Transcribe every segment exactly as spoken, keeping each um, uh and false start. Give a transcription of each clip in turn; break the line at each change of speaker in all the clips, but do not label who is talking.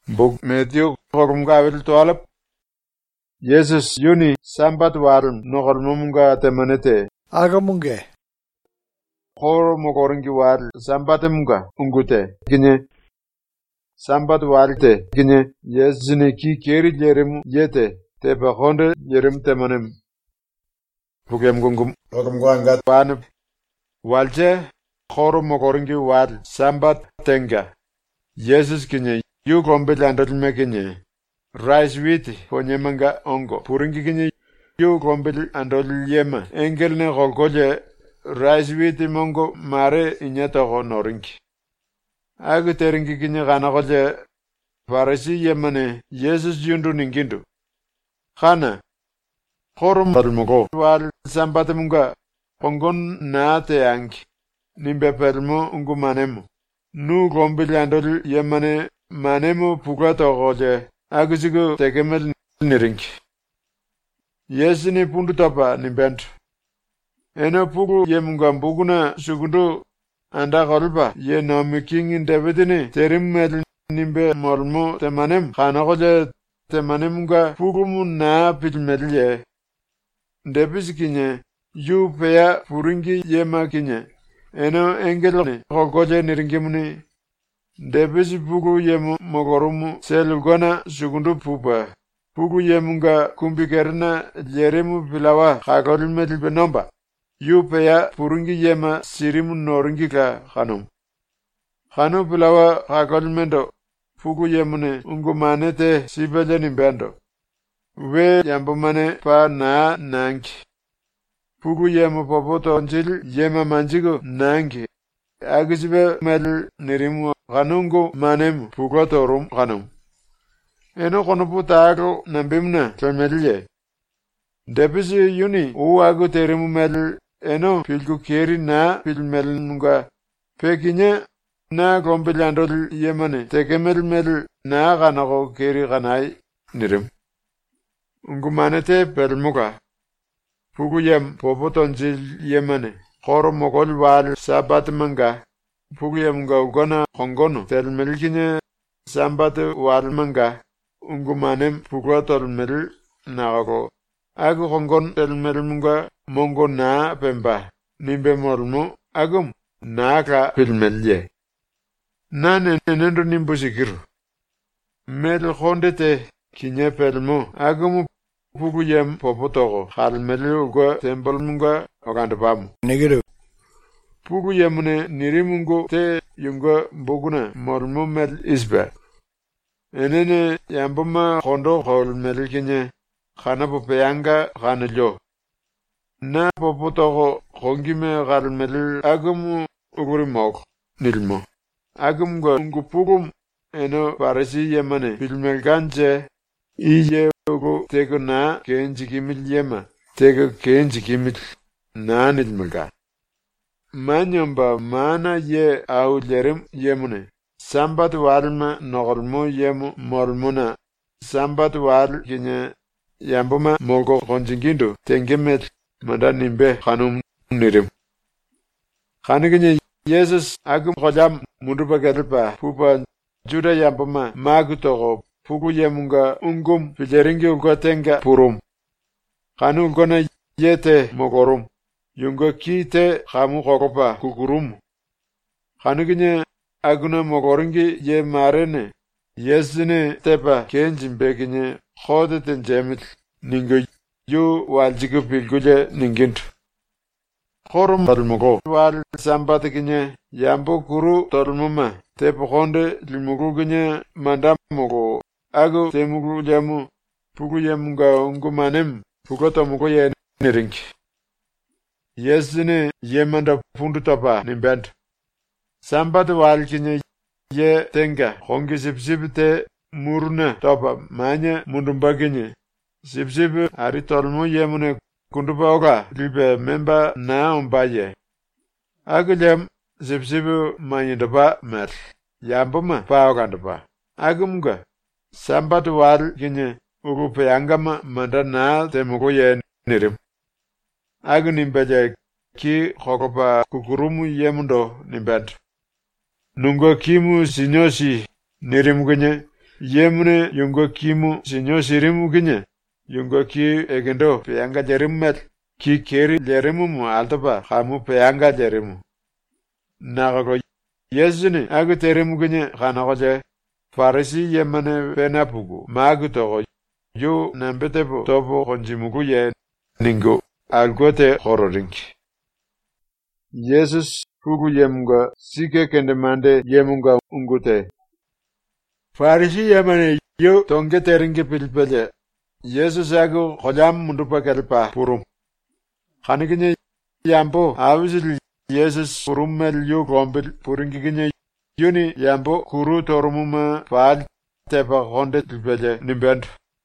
Buk Matthew hokumga wil tualap. Jesus yuni sambat warum nokormumunga temanete.
Agamunge.
Horo mokoringi war sambatemunga ungute. Gine sambat walte gine yesine ki keri jerem yete te bahonde jerem temanem. Bugem gungum hokumga wan walje horo mokoringi war sambat tenga. Jesus gine yu gombel andal mekinye. Rice wheat honyemanga ongo. Puringi kinye yu gombel andal yema. Engel ne golgoje rice wheat mongo mare inyata honoringi. Agu teringi kinye gana goje farisi yemane Jesus yundu ningindu. Khana khorum balmugo wal sambate munga pongon na te anki. Nimbe permo ungu manemo. Nu gombel andal yemane manemo pugato goje. Aguzigo tekemel nirinki. Yesini pundu tapa nimbentu. Eno pugu ye mungambuguna sugundu anda golba ye nomi kingin debedini terimmel nimbe mormo temanem khana goje temanemunga pugu mu na pilmel ye. Debis kinye yu peya puringi ye makinye. Eno engelone goje niringi muni. Debisi pugu yemu mogorumu selugona sugundu pupa. Pugu yemunga kumbikerna jeremu pilawa khagolmel benomba. Yu peya purungi yema sirimu noringi ka khanum. Khanu pilawa khagolmendo pugu yemune ungu manete sibele nimbendo. We yambumane pa na nanki. Pugu yemu popoto njil yema manjigo nanki. Agisibe mel nirimu Ganungo manem pugotorum ganum. Eno konopu taaro nambimna tolmelye. Debisi yuni uwago terimu mel eno pilgu keri na pilmel nunga. Pekinya na gombilandol yemane tekemel mel na ganago keri ganai nirim. Ungumanete pelmuga. Pugu yem popotonjil yemane. Koro mogol wal sabat manga. Puguyamunga ugona hongono telmelkine sambate walmanga ungumanem puguatol mel nago agu hongon telmelmunga mongo na pemba nimbe mormo agum naka pilmelye nane nenendo nimbusikiru mel hondete kinye pelmo agum puguyam popotogo halmel uga tembalmunga ogandabamu
Negative.
Pugu yemune nirimungo te yunga buguna mormo mel isba. Enene yambuma kondo hol melkinye khana popeyanga khana jo. Na popotogo khongime gal mel agum uguri mok nilmo. Agum go ungu pugum eno parasi yemane pilmel ganje iye ugo tego na kenji kimil yema tego kenji kimil na nilmulga. Manyamba mana ye au lerim yemune. Sambat walma nogolmo yemu mormuna. Sambat wal kinye yambuma mogo konjingindo tengemet manda nimbe khanum nirim. Khaniginye Jesus agum khodam munduba gelpa pupa juda yambuma magutogo pugu yemunga ungum fileringi ugo tenga purum. Khanu gona yete mogorum. Yunga kite khamu kokopa kukurum. Khanuginye aguna mogoringi ye marene. Yesine tepa kenjimbeginye khodeten jemit. Ninga yu waljigu pilgule ningintu. Khorum balmugo. Wal sambatiginye yambo kuru tolmuma. Tepa khonde limuguginye mandamugo. Agu temugu lemu. Pugu yemunga ungumanem. Pugoto mugo ye nirinki. Yesine yemanda pundu tapa nimbent. Sambat walkinye ye tenga hongi sipsipte murne tapa manya mundumbaginye. Sipsip ari tolmu yemune kundupa oga libe memba na umbaye. Agulem sipsip manyindapa mer. Yambuma pa oga ndapa. Agumga sambat walkinye ugupe angama manda na temugo ye nirim. Agu nimbeje ki khokopa kukurumu yemundo nimbent. Nungo kimu sinyosi nirimgunye yemune yungo kimu sinyo sirimu kinye yungo ki egendo peanga jerimmet ki keri jerimu mu altaba khamu peanga jerimu nago yesini agu terimu kinye khana je farisi yemane penapugu magu to yo nambetebo tobo konjimugu ye ningo algote hororing Jesus pugu yemunga sike kendemande yemunga ungute farisi yemane yo tonge teringe pilpele Jesus agu khodam mundupa kalpa purum khaniginye yambo awisil Jesus purummel yo gombil puringiginye yuni yambo kuru torumuma faal tepa gonde pilpele nimbend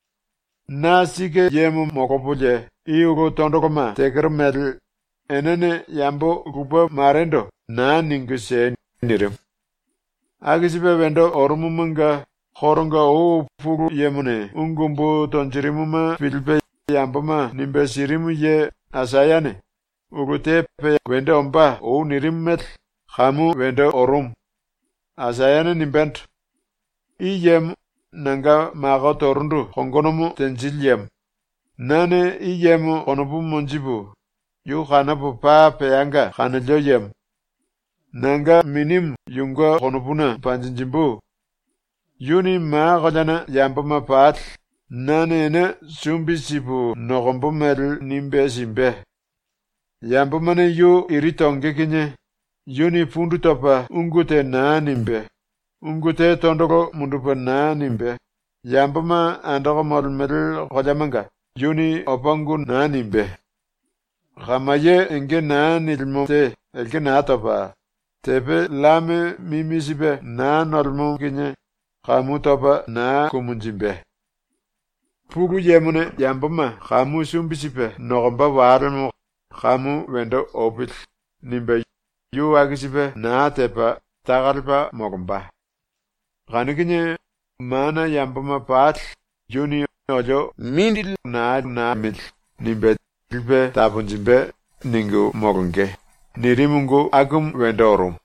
na sike yemu mokopuje iugo tondokoma tekermel enene yambo rupa marendo na ninguse nirim agisibe wendo orumumunga khoronga o fugu yemune ungumbu tonjirimuma filpe yamboma nimbe sirimu ye asayane ugutepe wendo omba o nirimmet khamu wendo orum asayane nimbent iyem nanga maga torundu kongonomu tenjilyem nane iyem konobu monjibu yu khanabu pa peanga khanalyoyem nanga minim yunga konobuna panjinjimbu yuni ma gajana yambama pat nane ne sumbisibu nogombo mel nimbe simbe yambamane yu iritonge kinye yuni fundu topa ungute na nimbe ungute tondoko mundupa na nimbe yambama andoko molmel gajamanga yuni opangu na nimbe Gamaye enge na nilmote elke na topa tepe lame mimisibe na nolmo kinye khamu topa na kumunjimbe pugu yemune yambama khamu sumbisibe nogomba warmo khamu wendo opil nimbe yu agisibe na tepa tagalpa mogomba ganikinye mana yambama pat yuni ojo mindil na na mil nimbe Ilbe tabunjimbe ningu mogunge nirimungu agum wendorum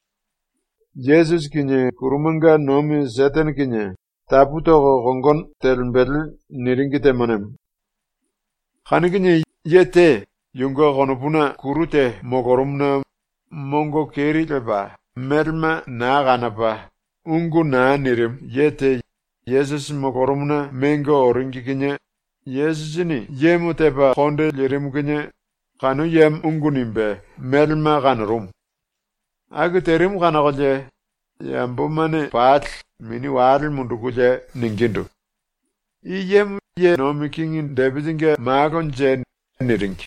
Jesus kinye kurumanga nomi zeten kinye taputo gongon telmbel niringite manem khani kinye yete yungo gonopuna kurute mogorumna mongo keri leba merma na ganapa ungu na nirim yete Jesus mogorumna mengo oringi kinye Yesini yemu tepa konde lirim kinye kanu yem ungunimbe melma kanrum ag terim kanagoje yambumane pat mini waril mundukuje ningindu iyem ye nomikingin debizinge magon jen niringi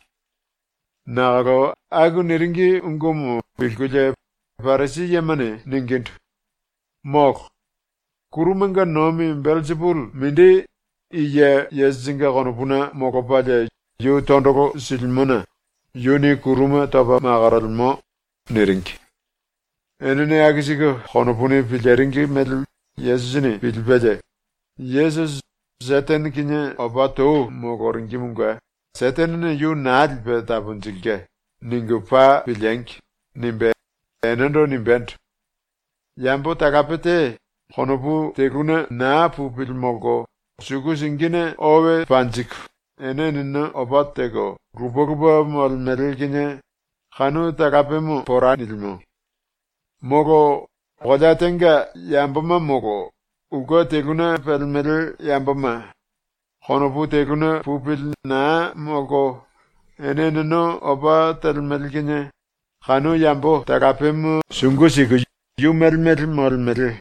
nago agu niringi ungumu bilkuje farisi yemane ningindu mok kurumanga nomi Belzebul mindi Iye yezinga konopuna mokopaje yu tondoko silmona yuni kuruma taba magaralmo nirinki enene agisigo konopuni filerinki mel yezini filbeje yesus zeten kinye obato mogorinki munga zetenene yu nadbe tabunjilge ningu pa filenk nimbe enendo nimbent yambo takapete konopu teguna na pupilmogo Sugu singine owe panjik ene nina obatego rubogubo mol merilgine khanu takapemu poranilmo mogo godatenga yambama mogo ugo teguna pelmeril yambama khonobu teguna pupil na mogo ene nino oba telmerilgine khanu yambo takapemu sungu sigu yumelmer molmeril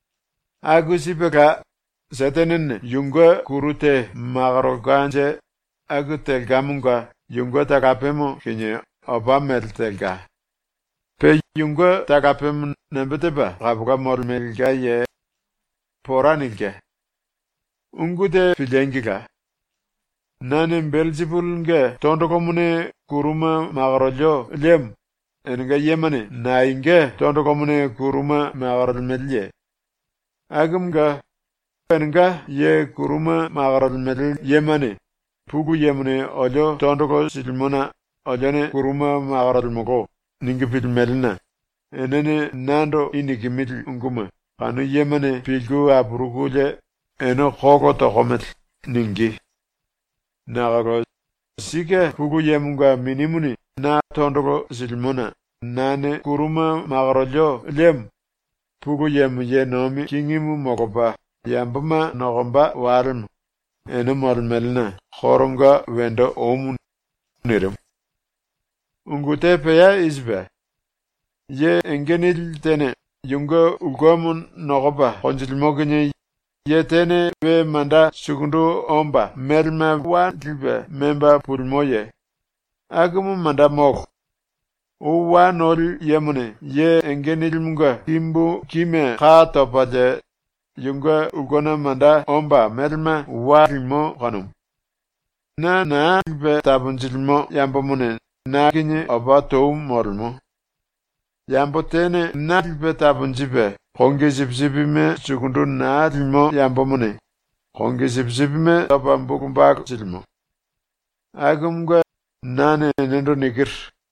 agusibeka Zetenin yunga kurute magaroganje agutelgamunga yunga takapemu kinye oba meltelga. Pe yunga takapemu nembeteba gabuga mormelga ye poranilge. Ungute filengiga. Nanin Belzebulnge tondokomune kuruma magarolyo lem. Enga yemane nainge tondokomune kuruma magarolmelye. Agumga Enga ye kuruma magaralmel yemane pugu yemane ojo tondoko silmona ojane kuruma magaralmogo ningi filmelna enene nando inigimil unguma kanu yemane pilgu aburugule eno kogo tokomet ningi. Nagago sige pugu yemunga minimuni na tondoko silmona nane kuruma magarolyo lem pugu yemu ye nomi kingimu mogoba yambama nogomba warm eno molmelna khoronga wendo omun nirem. Ungute peya isbe ye engenil tene yunga ugomun nogoba konjilmogenye ye tene we manda sugundu omba melma wa dilbe memba pulmoye agumu manda mok o wa nol yemune ye engenil munga kimbu kime kha topaje yunga ugona manda omba melma wa limo kanum na na dilbe tabunjilmo yambomune na kinye oba toum mormo yambo tene na dilbe tabunjibe konge zipzipime sugundu na dilmo yambomune konge zipzipime topambukumbak silmo agumga nane nendo nikir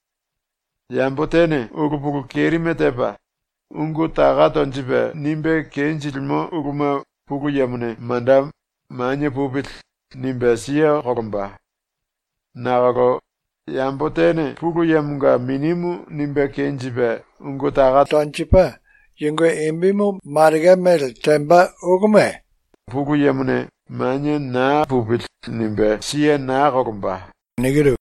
yambo tene ugupuku kerime tepa ungu taga tonjibe nimbe kenjilmo uguma puku yamune manda manye pupit nimbe siya kokomba nagago yambo tene puku yamunga minimu nimbe kenjibe ungu taga
tonjiba yunga imbimu mariga mel temba ugume
puku yamune manye na pupit nimbe siya na kokomba
nigiru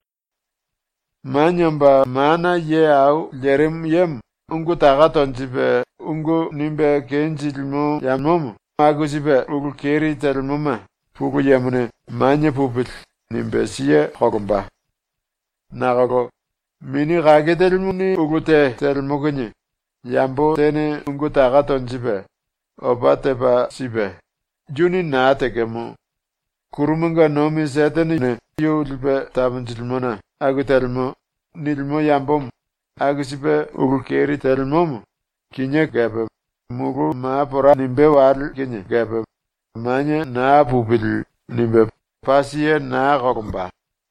manyamba mana ye au lerim yem ungu taga tonjibe ungu nimbe kenjilmo yamom magusibe ugu keri telmoma puku yamune manye pupit nimbe siya kokomba nagago mini gage telmuni ugute telmogenye yambo tene ungu taga tonjibe oba teba sibe juni na tekemo kurumunga nomi seteni ne yulbe tabunjilmona agu telmo nilmo yambom agu sibe ugu keri telmom kinye gebe mugu ma pora nimbe wal kinye gebe manye na pupil nimbe pasiye na kokomba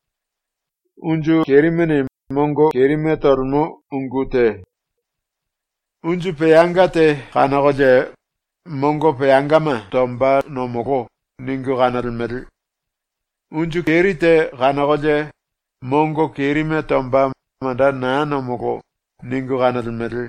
unju kerimene mongo kerime tormo ungute unju peyangate kanagoje mongo peyangama tomba nomogo ningu kanalmel unju kerite kanagoje mongo kerime tomba manda na nomogo ningu kanalmel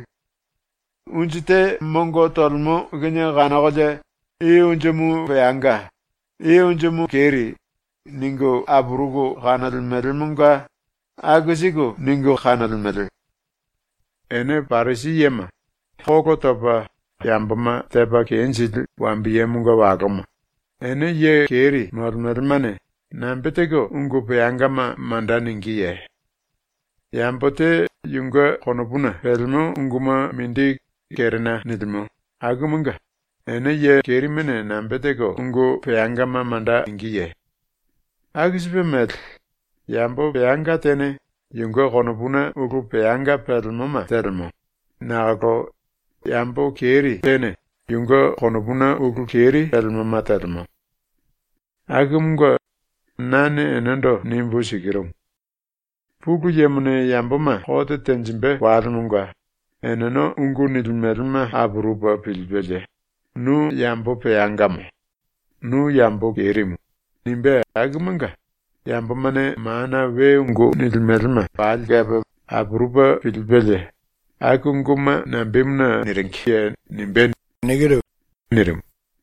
unjite mongo tolmo genya kanagoje e unjumu peyanga e unjumu keri ningu aburugo kanalmel munga agusigo ningu kanalmel ene parisi yema Hoko topa yambama tepa kenjil wambiye munga wagama. Ene ye keri mormermane nambetego ungu peyangama mandaningiye. Yambote yunga konopuna helmo unguma mindi kerena nidmo. Agumunga. Ene ye keri mene nambetego ungu peyangama mandaningiye. Agisipe med. Yambo peyanga tene yunga konopuna ungu peyanga pelmoma telmo. Nago yambo keri tene yunga konopuna ugu keri telmo matermo. Agumga nane enendo nimbu sikirum. Puku yemune yamboma hote tenjimbe warmunga. Eneno ungu nilmerma aburuba pilbele. Nu yambo peyangamo. Nu yambo kerimu. Nimbe agumanga. Yambomane maana we ungu nilmerma palgaba aburuba pilbele. Akunguma nambimna nirinkiye nimbe
nigiru
nirim.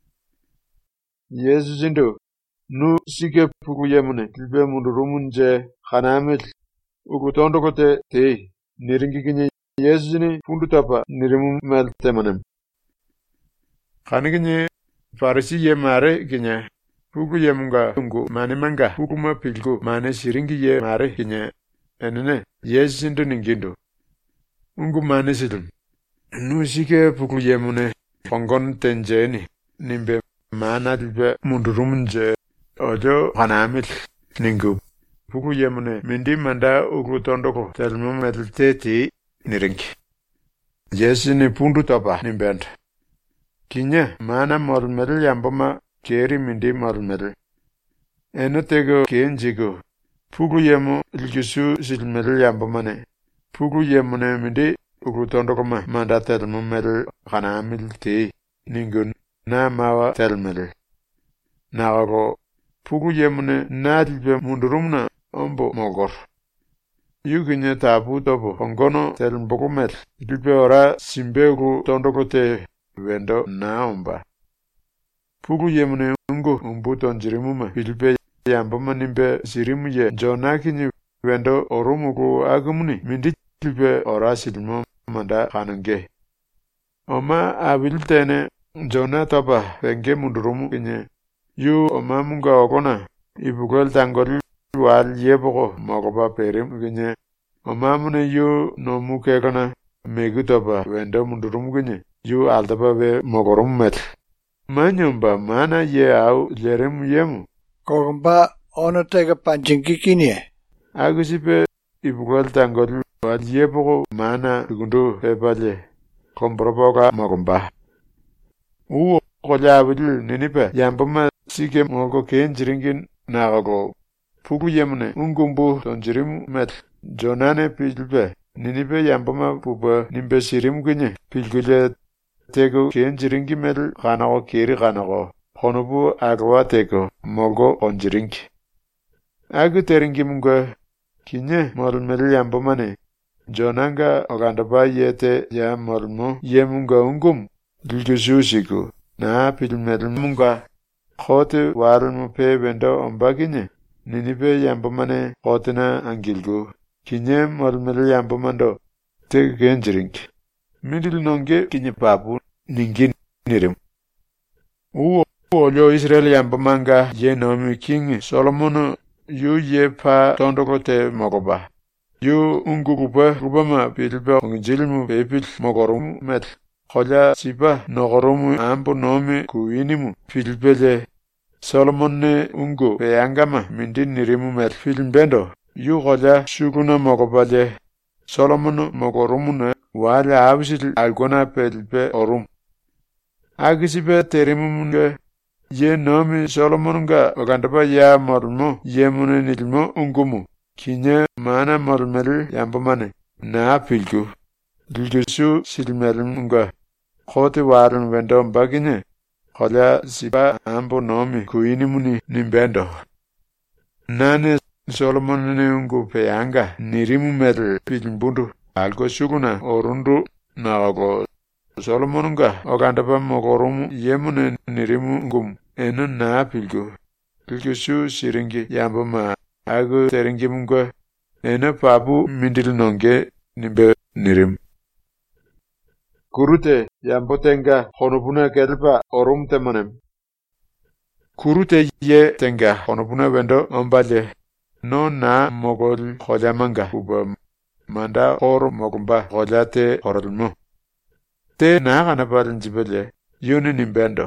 Yesu zindu nu sige puku yemune tilbe mundu rumunje khanamil ugu tondokote te nirinki kinye Yesu zini pundu tapa nirimu mel temanem. Khanikinye farisi ye mare kinye puku yemunga ungu mane manga pukuma pilgu mane siringi ye mare kinye enene Yesu zindu ningindu. Ungu mane silum. Nu sige puku yemune fongon tenjeni nimbe mana dilbe mundurumunje ojo khanamil ningu. Puku yemune mindi manda ugu tondoko telmo mediteti nirinki. Yesu ni pundu topa nimbenda. Kinya mana mormel yamboma keri mindi mormel. Eno tego kenjigo. Puku yemu ilgisu silmel yambomane. Puku yemune mindi ugu tondoko ma manda telmo mel khanamil te ningun na mawa telmel. Nagago pugu yemune nadilbe mundurumna ombo mogor. Yuginye tabu tobo ongono telmbogumel. Dilbe ora simbegu tondogote wendo na omba. Pugu yemune ungu umbuton jirimuma. Dilbe yambama nimbe sirimu ye jonakini wendo orumugu agumuni. Mindi dilbe ora silmo manda kanunge. Oma abiltene jona toba wenge mundurumu kinye. Yu oma munga okona ibugol tangol wal yebogo mogoba perim kinye. Oma mune yu no muke kana megu toba wendo mundurumu kinye. Yu aldaba we mogorum met. Manyomba mana ye au lerem yemu.
Kogomba ono tega panchinki kinye.
Agusipe ibugol tangol wal yebogo mana dugundu pepale. Komproboga mogomba. Uwo kolabidil ninipe yambama sike mogo kenjiringin nagago. Pugu yemune ungumbu tonjirimu met. Jonane pilbe ninipe yambama puba nimbe sirim kinye. Pilgule tego kenjiringi medel kanago keri kanago. Honobu agwa tego mogo onjiringi. Agu teringi munga kinye model medel yambamane. Jonanga ogandaba yete ya molmo yemunga ungum dilgususiku na pilmedel munga khote warmu pe wendo ombaginye ninipe yambamane khotena angilgu kinye molmel yambamando te genjrink midil nonge kinye babu ningin nirim u olyo Israel yambamanga ye nomi king Solomon yu ye pa tondokote mogoba yu unguguba rubama bilba ngilmu bebil mogorum met khoja siba nogorum ambo nomi kuinimu filbele Solomon ungu beangama mindin nirimu met filmbendo yu khoja suguna mogobale Solomon mogorumuna wala absil algona pelbe orum agisibe terimumunga ye nomi Solomonga ogandaba ya mormo yemune nilmo ungumu kinye mana molmel yambamane na pilgu dilgusu silmelunga khote warun wendo bagine khola siba ambo nomi kuinimuni nimbendo nane Solomon ne ungu peanga nirimu mel pilmbundu algo suguna orundu nago Solomonga ogandaba mogorum yemune nirimu ngum enu na pilgu dilgusu siringi yambama agu teringi munga ena pabu mindil nonge nimbe nirim. Kurute yambotenga honobuna kelpa orum temanem. Kurute ye tenga honobuna wendo ombale no na mogol kholamanga uba manda hor mogumba kholate horolmo. Te na ganapal njibele yoni nimbendo.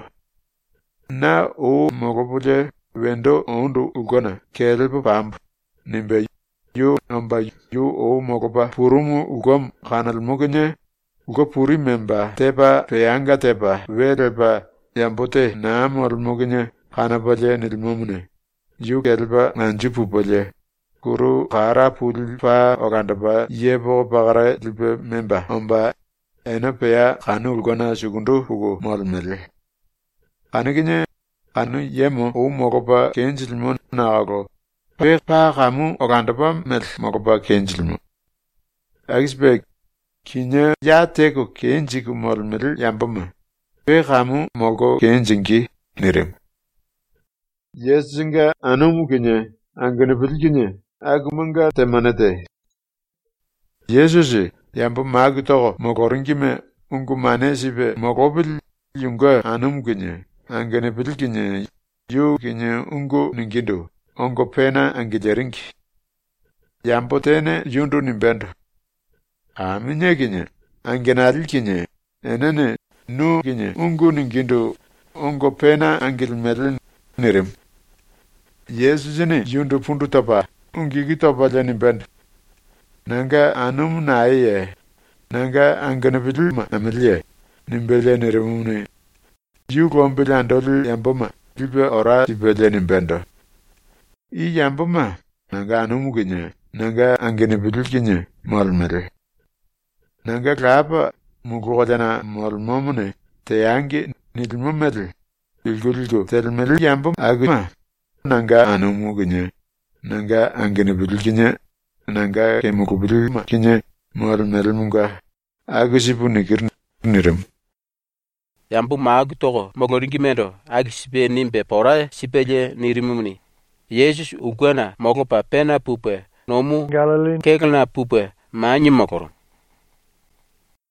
Na o mogobule wendo ondu ugona kelpa pambu nimbe yu amba yu o mogoba purumu ugom khanal mugne ugo puri memba teba peanga teba wereba yambote na mol mugne khana bale nilmumne yu kelba manjupu bale kuru khara pul fa ogandaba yebo bagara dilbe memba amba ena peya khanu ugona sugundu ugo mol mele khanigine anu yemo o mogoba kenjilmo naago pe pa gamu ogandaba mel mogoba kenjilmo agisbe kinya ya teko kenjigu mol mel yambama pe gamu mogo kenjingi nirem yesinga anu kinya angane bilginya agumanga temanate yesusi yambama agto mogoringime ungumane sibe mogobil yunga anu kinya angane bilginya yu kinya ungu ningindo ongo pena angijeringi yambotene yundu nimbendo aminye kinya angenaril kinya enene nu kinya ungu ningindo ongo pena angilmeril nirim yesu zene yundu pundu tapa ungigi tapa le nimbendo nanga anum naaye nanga angane bilu ma amilye nimbele nirimune yu gombele andoli yamboma libe ora tibele nimbendo I yambama nanga anumu kinya nanga angene bilu kinya molmere nanga graba mugodana molmomune te yangi nilmu medel bilgulgo telmel yambum agma nanga anumu gnya nanga angene bilginya nanga kemuku bilma kinya mor melmunga agisibu nikir nirim
yambu maag togo mogoringi mendo agisibe nimbe pora sipeje nirimumni Jesus ugwana mogopa pena pupe nomu
Galilee
kegelna pupe manyi mokoro